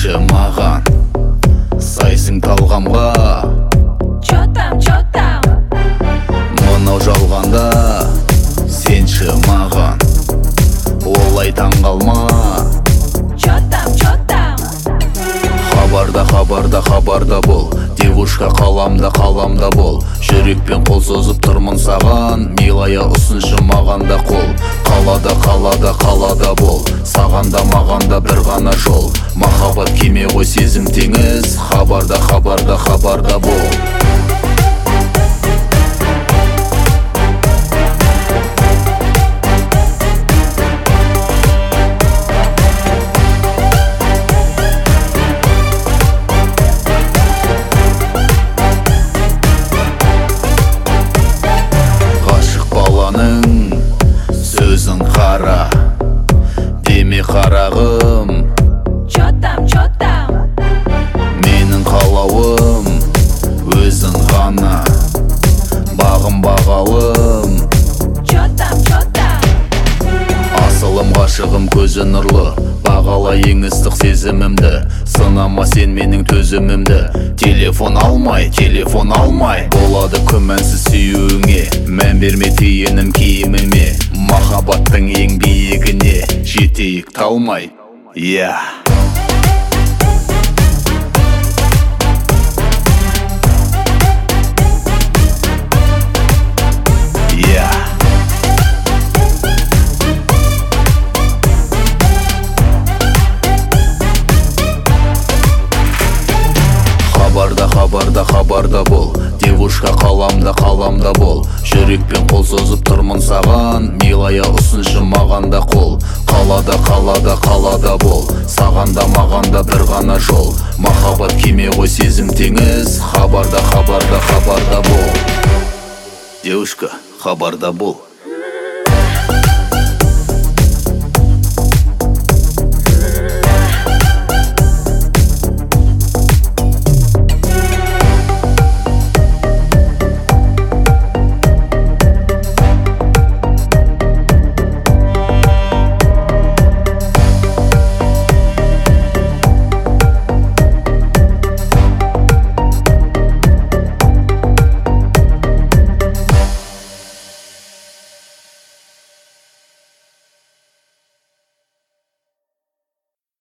сенші маған сайсың талғамға. Чё там? Мынау жалғанда сенші маған олай таңғалма. Чё там? Хабарда бол, девушка қаламда бол. Жүрекпен қол созып тұрмын саған, милая ұсыншы маған да қол. Қалада бол, саған да маған да бір ғана жол. Махаббат кеме ғой, сезім теңіз, хабарда бол. Сөзің қара, деме қарағым. Чё там? Менің қалауым өзің ғана, бағым бағалым. Чё там? Асылым ғашығым көзі нұрлы, бағала ең ыстық сезімімді. Сынама сен менің төзімімді. Телефон алмай болады күмәнсіз сүюіңе. Мән берме тиенім киіміме, махаббаттың ең биігіне жетейік талмай. Хабарда бол, девушка қаламда бол. Жүрекпен қол созып тұрмын саған, милая ұсыншы маған да қол. Қалада бол, саған да маған да бір ғана жол. Махаббат кеме ғой, сезім теңіз, хабарда бол. Девушка, хабарда бол.